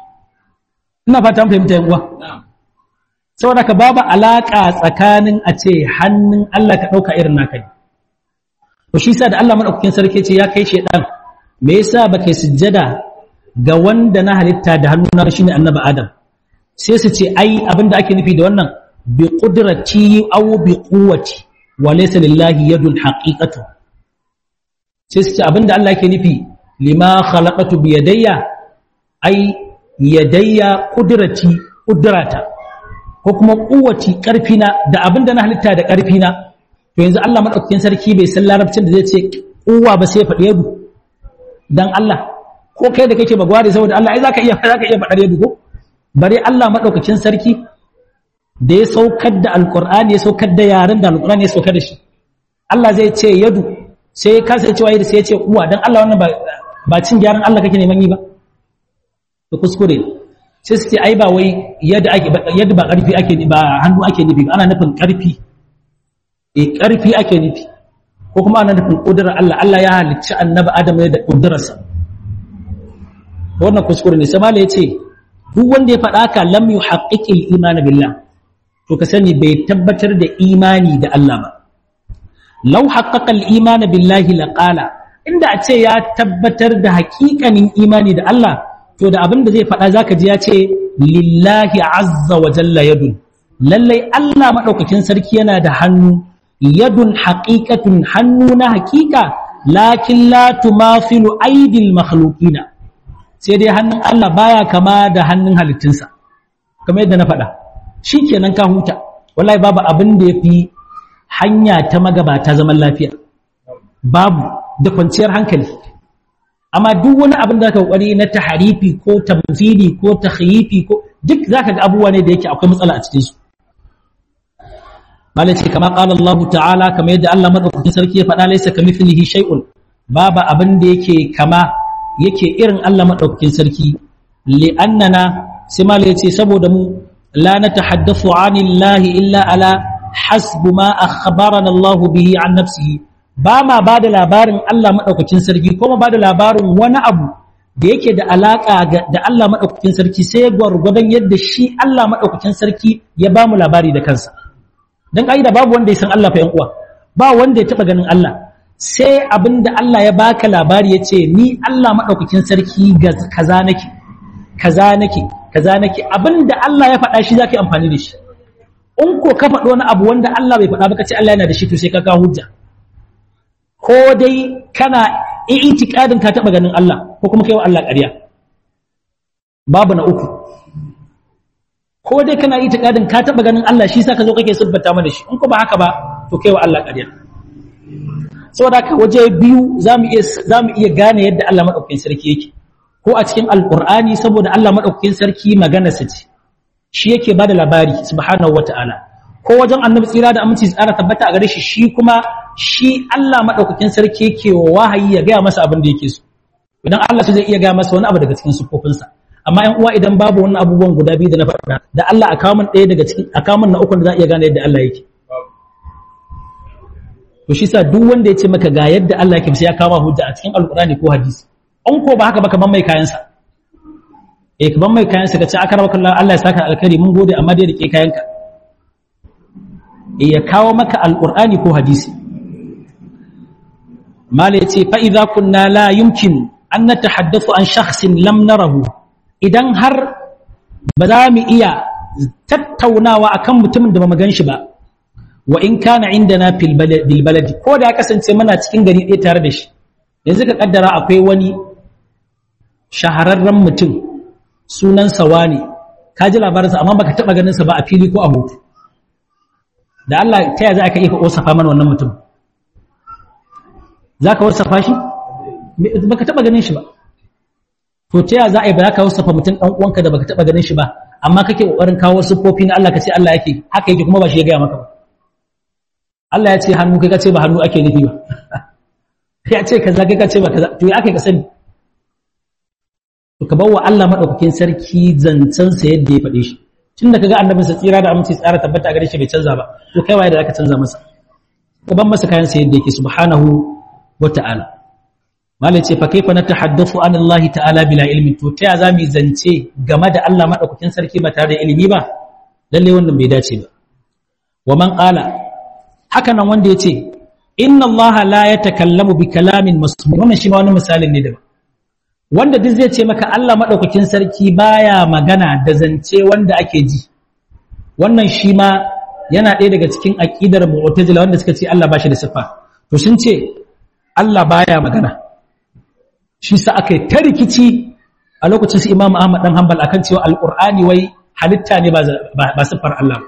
ina fata mun fahimta yan uwa saboda ka babu alaka tsakanin a ce hannun Allah ka dauka irin naka ne to shi yasa da Allah madaukakin sarki ce ya kai shedan me yasa baka sujjada ga wanda na halitta da hannuna shine annabi Adam sai su ce ai abinda ake nufi da wannan bi qudrati aw bi quwwati wa laysa lillahi yadun haqiqatu sai su ce abinda Allah yake nufi lima khalaqatu bi yadayya ai yadayya qudrati qudrata ko kuma quwwati karfina da abinda na halitta da karfina to yanzu Allah madaukakin sarki bai san larabcin da zai ce kuwa ba sai faɗi yadu dan Allah ko kai da kake bagware saboda Allah ai zaka iya zaka iya faɗar yadu ko bare Allah madaukakin sarki da ya saukar da alqur'ani ya saukar da yaran da alqur'ani ya saukar da shi Allah zai ce yadu sai ya kasa cewa yadu sai ya ce kuwa dan Allah wannan ba ba cin gyaran Allah kake neman yi ba to kuskure sai su ce ai ba wai yadda ake yadda ba karfi ake ba hannu ake nufi ba ana nufin karfi eh karfi ake nufi ko kuma ana nufin kudurar Allah Allah ya halicci annabi Adam ne da kudurarsa wannan kuskure ne sai malai yace duk wanda ya faɗa ka lam yuhaqqiqil iman billah to ka sani bai tabbatar da imani da Allah ba law haqqaqa al iman billahi laqala inda a ce ya tabbatar da haƙiƙanin imani da Allah to da abin da zai faɗa zaka ji ya ce lillahi azza wa jalla yadun lallai Allah madaukakin sarki yana da hannu yadun haqiqatun hannu na haqiqa lakin la tumathilu aidil makhluqina sai dai hannun Allah baya kama da hannun halittunsa kamar yadda na faɗa shikenan ka huta wallahi babu abin da yafi hanya ta magabata zaman lafiya babu da kwanciyar hankali amma duk wani abin da ka kokari na taharifi ko tamthili ko takhyifi ko duk zaka ga abubuwa ne da yake akwai matsala a cikin su malaci kama qala Allah ta'ala kamar yadda Allah madaukakin sarki ya faɗa laysa kamithlihi shay'un babu abin da yake kama yake irin Allah madaukakin sarki li'annana sai malaci saboda mu la natahaddathu 'anillahi illa ala hasbu ma akhbarana Allah bihi 'an nafsihi ba ma ba da labarin Allah maɗaukakin sarki kuma ba da labarin wani abu da yake da alaƙa da Allah maɗaukakin sarki sai gwargwadon yadda shi Allah maɗaukakin sarki ya ba mu labari da kansa don ƙa'ida babu wanda ya san Allah fa uwa ba wanda ya taɓa ganin Allah sai abin da Allah ya baka labari ya ce ni Allah maɗaukakin sarki ga kaza nake kaza nake kaza nake abin da Allah ya faɗa shi za ka yi amfani da shi in ko ka faɗi wani abu wanda Allah bai faɗa ba ka ce Allah yana da shi to sai ka kawo hujja ko dai kana i'tiqadin ka taba ganin Allah ko kuma kai wa Allah ƙarya babu na uku ko dai kana i'tiqadin ka taba ganin Allah shi saka zo kake subbata mana shi in ko ba haka ba to kai wa Allah ƙarya saboda ka waje biyu zamu iya zamu iya gane yadda Allah madaukakin sarki yake ko a cikin alqur'ani saboda Allah madaukakin sarki magana sa ce shi yake bada labari subhanahu wataala ko wajen annabi tsira da aminci tsara tabbata a gare shi shi kuma shi Allah madaukakin sarki yake wahayi ya ga masa abin da yake so idan Allah zai iya ga masa wani abu daga cikin sifofinsa amma ɗan uwa idan babu wannan abubuwan guda biyu da na faɗa da Allah a kawo min ɗaya daga cikin a kawo min na uku da za a iya gane yadda Allah yake to shi sa duk wanda ya ce maka ga yadda Allah yake sai ya kawo hujja a cikin alqur'ani ko hadisi an ko ba haka ba kaman mai kayan sa eh kaman mai kayan sa kace aka rawa kallan Allah ya saka alkhairi mun gode amma dai rike kayanka ya kawo maka alqur'ani ko hadisi mala yace fa idza kunna la yumkin an natahaddathu an shakhsin lam narahu idan har ba za mu iya tattaunawa akan mutumin da ba mu ganshi ba wa in kana indana fil baladi ko da ya kasance muna cikin gari ɗaya tare da shi yanzu ka kaddara akwai wani shahararren mutum sunan sawa ne ka ji labarinsa amma baka taba ganin sa ba a fili ko a hoto da Allah ta ya za ka iya wasafa mana wannan mutum za ka wasafa shi baka taba ganin shi ba to ta ya za a yi ba za ka wasafa mutum ɗan uwanka da baka taba ganin shi ba amma kake kokarin kawo siffofi na Allah ka ce Allah yake haka yake kuma ba shi ya gaya maka ba Allah ya ce hannu kai ka ce ba hannu ake nufi ba ya ce kaza kai ka ce ba kaza to ya ake ka sani to ka bawa Allah madaukakin sarki zancen sa yadda ya faɗe shi tunda kaga annabin sa tsira da aminci tsara tabbata gare shi bai canza ba to kai waye da zaka canza masa ko ban masa kayan sa yadda yake subhanahu wata'ala malai ce fa kaifa natahaddathu an Allah ta'ala bila ilmi to ta za mu zance game da Allah madaukakin sarki ba tare da ilimi ba lalle wannan bai dace ba wa man qala haka nan wanda yace inna Allah la yatakallamu bi kalamin masmu wannan shi ma wani misalin ne daban wanda duk zai ce maka Allah madaukakin sarki baya magana da zance wanda ake ji wannan shi ma yana ɗaya daga cikin aqidar mu'tazila wanda suka ce Allah bashi da sifa to sun ce Allah baya magana shi sa akai ta rikici a lokacin su Imam Ahmad dan Hanbal akan cewa alqur'ani wai halitta ne ba ba siffar Allah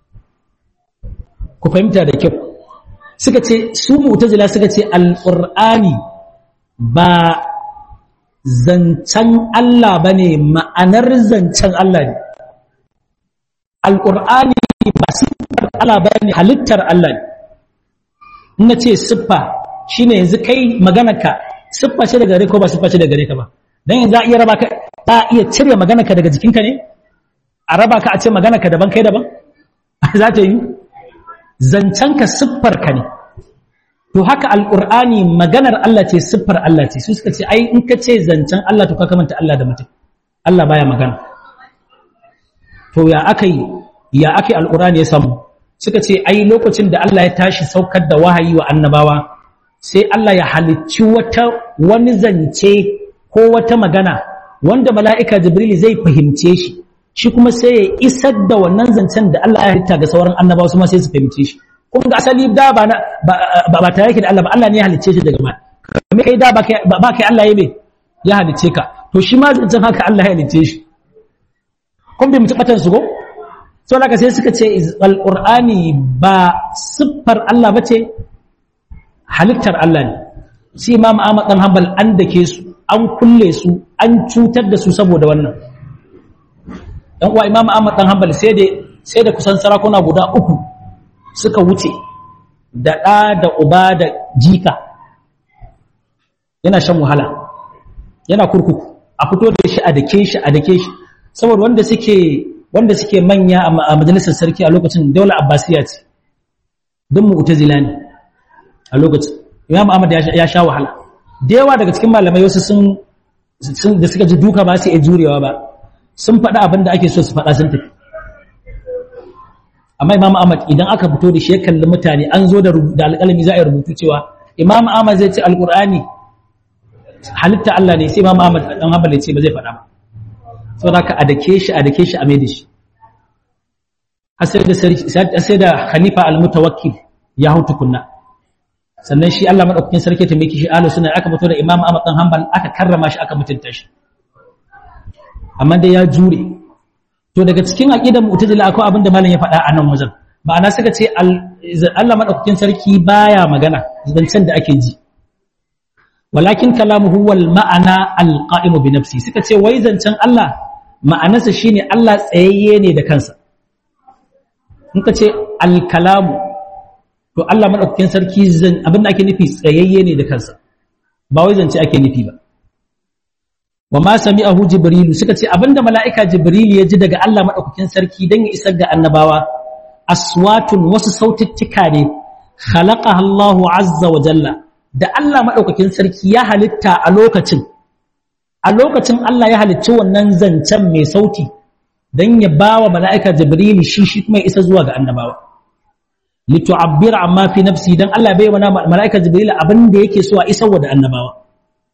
ku fahimta da kyau suka ce su mu'tazila suka ce alqur'ani ba zancen Allah bane ma'anar zancen Allah ne alqur'ani ba siffar Allah bane halittar Allah ne ina ce siffa shine yanzu kai maganarka siffa ce daga gare ko ba siffa ce daga gare ka ba dan yanzu za iya raba ka za iya cire maganarka daga jikinka ne a raba ka a ce maganarka daban kai daban za ta yi zancenka siffarka ne to haka alqur'ani maganar Allah ce siffar Allah ce su suka ce ai in ka ce zancen Allah to ka kamanta Allah da mutum Allah baya magana to ya akai ya akai alqur'ani ya samu suka ce ai lokacin da Allah ya tashi saukar da wahayi wa annabawa sai Allah ya halicci wata wani zance ko wata magana wanda mala'ika Jibril zai fahimce shi shi kuma sai ya isar da wannan zancen da Allah ya halitta ga sauran annabawa su ma sai su fahimce shi kun ga asali da ba ba ba tare da Allah ba Allah ne ya halicce shi daga ma me kai da ba kai ba kai Allah ya me ya halicce ka to shi ma zancen haka Allah ya halicce shi kun bi mutabatan su go so laka sai suka ce alqur'ani ba siffar Allah bace halittar Allah ne shi Imam Ahmad dan Hanbal an dake su an kulle su an cutar da su saboda wannan dan uwa Imam Ahmad dan Hanbal sai da sai da kusan sarakuna guda uku suka wuce da da da uba da jika yana shan wahala yana kurkuku a fito da shi a dake shi a dake shi saboda wanda suke wanda suke manya a majalisar sarki a lokacin daular Abbasiya ce dun mu'tazila ne a lokacin Imam Ahmad ya sha wahala da yawa daga cikin malamai wasu sun da suka ji duka ba su iya jurewa ba sun faɗa abin da ake so su faɗa sun tafi amma Imam Ahmad idan aka fito da shi ya kalli mutane an zo da alƙalami za a yi rubutu cewa Imam Ahmad zai ce alƙur'ani halitta Allah ne sai Imam Ahmad dan Hanbal ya ce ba zai faɗa ba saboda ka adake shi adake shi a mai da shi sai da khalifa al-mutawakkil ya hau tukunna sannan shi Allah madaukakin sarki ta miki shi ahlus sunna aka fito da Imam Ahmad dan Hanbal aka karrama shi aka mutunta shi amma dai ya jure to daga cikin aqidar mu'tazila akwai abin da malam ya faɗa a nan wajen ma'ana suka ce Allah madaukakin sarki baya magana zancen da ake ji walakin kalamuhu wal ma'ana al-qa'imu bi nafsi suka ce wai zancen Allah ma'anarsa shine Allah tsayayye ne da kansa in ka ce al-kalamu to Allah madaukakin sarki zan abin da ake nufi tsayayye ne da kansa ba wai zance ake nufi ba wa ma sami'ahu jibril suka ce abinda mala'ika jibril ya ji daga Allah madaukakin sarki dan ya isar ga annabawa aswatun wasu sautittika ne khalaqaha Allahu azza wa jalla da Allah madaukakin sarki ya halitta a lokacin a lokacin Allah ya halicci wannan zancen mai sauti dan ya bawa mala'ika jibril shi shi kuma ya isa zuwa ga annabawa litu'abbira amma fi nafsi dan Allah bai wa mala'ika jibril abin da yake so a isar wa da annabawa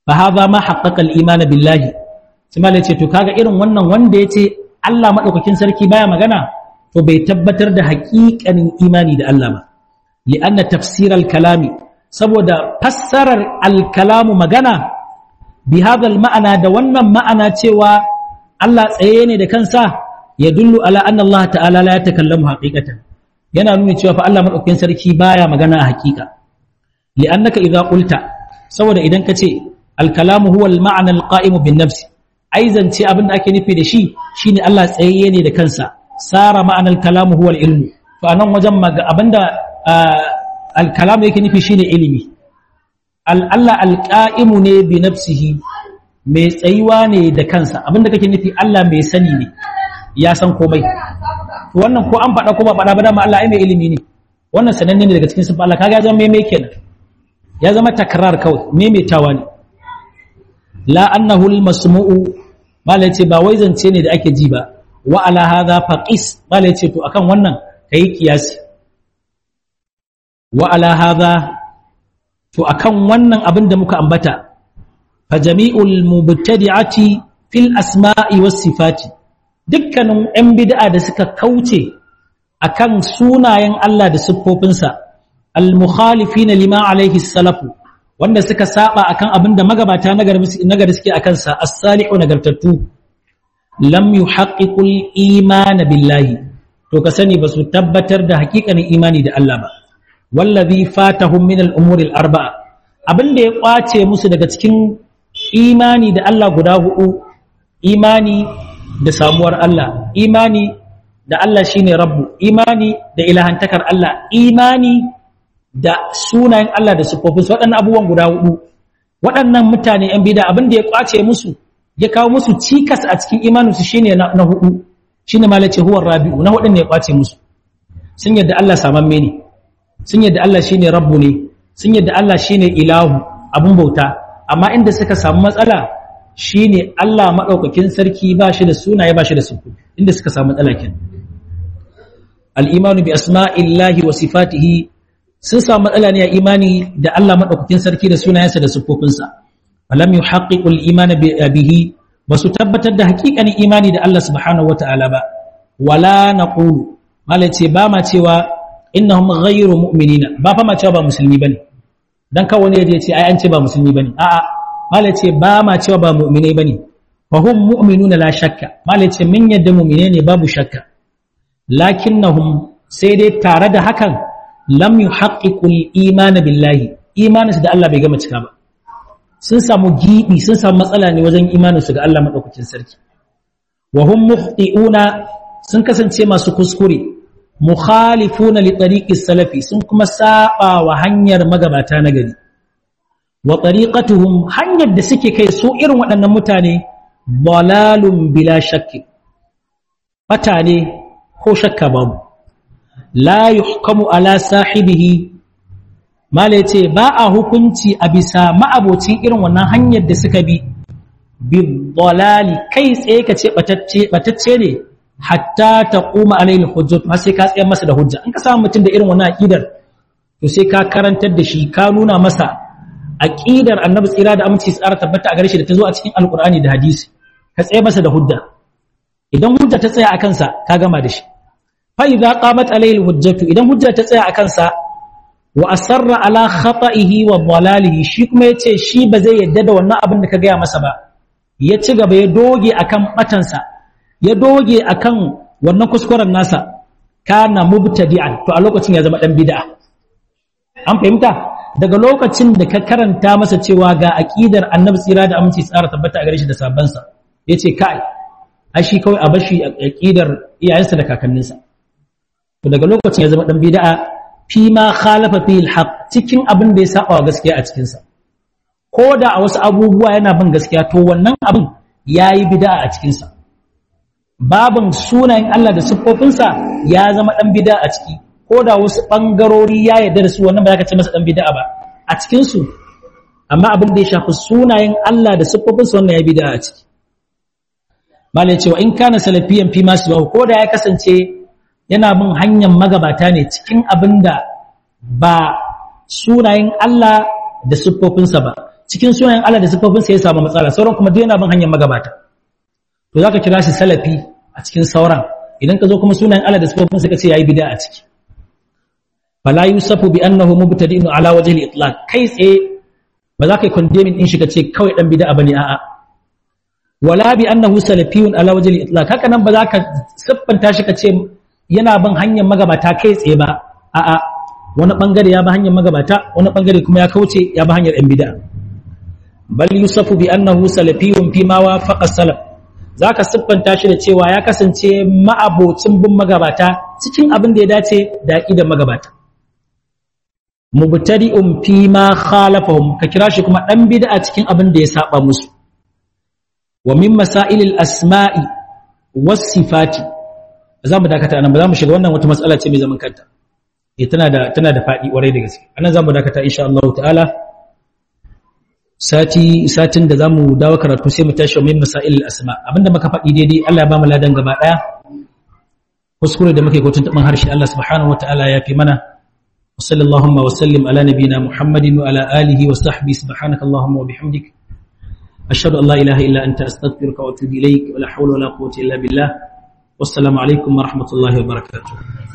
fa hadha ma haqqaqa al-iman billahi sai malai ce to kaga irin wannan wanda yace Allah madaukakin sarki baya magana to bai tabbatar da haƙiƙanin imani da Allah ba li'anna tafsir al-kalami saboda fassarar al-kalamu magana bi hadha al-ma'ana da wannan ma'ana cewa Allah tsaye ne da kansa ya dullu ala anna Allah ta'ala la yatakallamu haqiqatan yana nuna cewa fa Allah madaukakin sarki baya magana a haƙiƙa li'annaka idza qulta saboda idan kace al-kalamu huwa al-ma'na al-qa'imu bin-nafs ai zance abin da ake nufi da shi shine Allah tsayayye ne da kansa sara ma'ana al-kalamu huwa al-ilm to anan wajen abinda al-kalamu yake nufi shine ilimi Allah al-qa'imu ne bi nafsihi mai tsayuwa ne da kansa abinda kake nufi Allah mai sani ne ya san komai wannan ko an faɗa ko ba faɗa ba dama Allah ai mai ilimi ne wannan sananne ne daga cikin sifar Allah kaga ya zama mai kenan ya zama takrar kawai maimaitawa ne la annahu al-masmu'u mala yace ba wai zance ne da ake ji ba wa ala hadha faqis mala yace to akan wannan kai kiyasi wa ala hadha to akan wannan abin da muka ambata fa jami'ul mubtadi'ati fil asma'i was sifati dukkanin ɗan bid'a da suka kauce akan sunayen Allah da siffofinsa al-mukhalifina lima alaihi salafu wanda suka saba akan abinda magabata nagari suke akan sa as-salihu nagartattu lam yuhaqqiqul iman billahi to ka sani basu tabbatar da hakikanin imani da Allah ba wallazi fatahum min al-umuri al-arba'a abinda ya kwace musu daga cikin imani da Allah guda hudu imani da samuwar Allah imani da Allah shine rabbu imani da ilahantakar Allah imani da sunayen Allah da sifofinsa waɗannan abubuwan guda hudu waɗannan mutane yan bid'a abin da ya kwace musu ya kawo musu cikas a cikin imaninsu shine na, na hudu shine malace huwa rabi'u na hudun ne ya kwace musu sun yadda Allah samamme ne sun yadda Allah shine rabbu ne sun yadda Allah shine ilahu abun bauta amma inda suka samu matsala shine Allah madaukakin sarki ba shi da sunaye ba shi da sifofi inda suka samu matsala kenan al-imanu bi asma'illahi wa sifatihi sun samu matsala ne a imani da Allah madaukakin sarki da sunayensa da sifofinsa falam yuhaqqiqu al-iman bihi basu tabbatar da haƙiƙanin imani da Allah subhanahu wataala ba wala naqulu malace ba ma cewa innahum ghayru mu'minina ba fa ma cewa ba musulmi bane dan kawai ne yaje ce ai an ce ba musulmi bane a'a malace ba ma cewa ba mu'minai bane fa hum mu'minuna la shakka malace min yadda mu'mine ne babu shakka lakinnahum sai dai tare da hakan lam yuhaqqiqul iman billahi imaninsu da Allah bai gama cika ba sun samu gibi sun samu matsala ne wajen imaninsu ga Allah madaukakin sarki wa hum mukhti'una sun kasance masu kuskure mukhalifuna li tariqis salafi sun kuma saba wa hanyar magabata na gari wa tariqatuhum hanyar da suke kai su irin waɗannan mutane dalalun bila shakki fata ne ko shakka babu la yuhkamu ala sahibihi mala yace ba a hukunci a bisa ma'abocin irin wannan hanyar da suka bi bi dalali kai tsaye kace batacce batacce ne hatta taquma alayhi hujjat har sai ka tsaya masa da hujja in ka samu mutum da irin wannan aqidar to sai ka karantar da shi ka nuna masa aqidar annabi tsira da aminci tsara tabbata a gare shi da tazo a cikin alqur'ani da hadisi ka tsaye masa da hujja idan hujja ta tsaya a kansa ka gama da shi fa idza qamat alayhi alhujjatu idan hujja ta tsaya a kansa wa asarra ala khata'ihi wa dhalalihi shi kuma yace shi ba zai yadda da wannan abin da ka gaya masa ba ya ci gaba ya doge akan batansa ya doge akan wannan kuskuren nasa kana mubtadi'an to a lokacin ya zama dan bid'a an fahimta daga lokacin da ka karanta masa cewa ga aqidar annabi tsira da aminci tsara tabbata a gare shi da sabansa yace kai ai shi kawai a bashi aqidar iyayensa da kakanninsa to daga lokacin ya zama dan bid'a fi ma khalafa fi alhaq cikin abin da ya saba gaskiya a cikin sa koda a wasu abubuwa yana bin gaskiya to wannan abin yayi bid'a a cikin sa babin sunayen Allah da sifofinsa ya zama dan bid'a a ciki koda wasu bangarori ya yarda da su wannan ba za ka ce masa dan bid'a ba a cikin su amma abin da ya shafi sunayen Allah da sifofinsa wannan ya bid'a a ciki malai cewa in kana salafiyan fi ma su koda ya kasance yana bin hanyar magabata ne cikin abinda ba sunayen Allah da siffofinsa ba cikin sunayen Allah da sifofinsa ya samu matsala sauran kuma duk yana bin hanyar magabata to zaka kira shi salafi a cikin sauran idan ka zo kuma sunayen Allah da sifofinsa ka ce yayi bid'a a ciki fala yusafu bi annahu mubtadi'un ala wajhi al-itlaq kai tsaye ba za ka condemning din shi ka ce kawai dan bid'a bane a'a wala bi annahu salafiyun ala wajhi al-itlaq haka nan ba za ka siffanta shi ka ce yana bin hanyar magabata kai tsaye ba a'a wani bangare ya bi hanyar magabata wani bangare kuma ya kauce ya bi hanyar ɗan bid'a bal yusafu bi annahu salafiyun fi ma wafaqa salaf zaka siffanta shi da cewa ya kasance ma'abocin bin magabata cikin abin da ya dace da aqidar magabata mubtadi'un fi ma khalafahum ka kira shi kuma dan bid'a cikin abin da ya saba musu wa min masailil asma'i was sifati zamu dakata anan ba zamu shiga wannan wata matsala ce mai zaman kanta eh tana da tana da fadi kwarai da gaske anan zamu dakata insha Allah ta'ala sati satin da zamu dawo karatu sai mu tashi min masailil asma abinda muka fadi daidai Allah ya ba mu ladan gaba daya kuskure da muke gotun taban harshe Allah subhanahu wa ta'ala ya fi mana sallallahu wa sallim ala nabiyyina muhammadin wa ala alihi wa sahbihi subhanakallahumma wa bihamdik ashhadu an la ilaha illa anta astaghfiruka wa atubu ilaik wa la hawla wa la quwwata illa billah wassalamu alaikum wa rahmatullahi wa barakatuh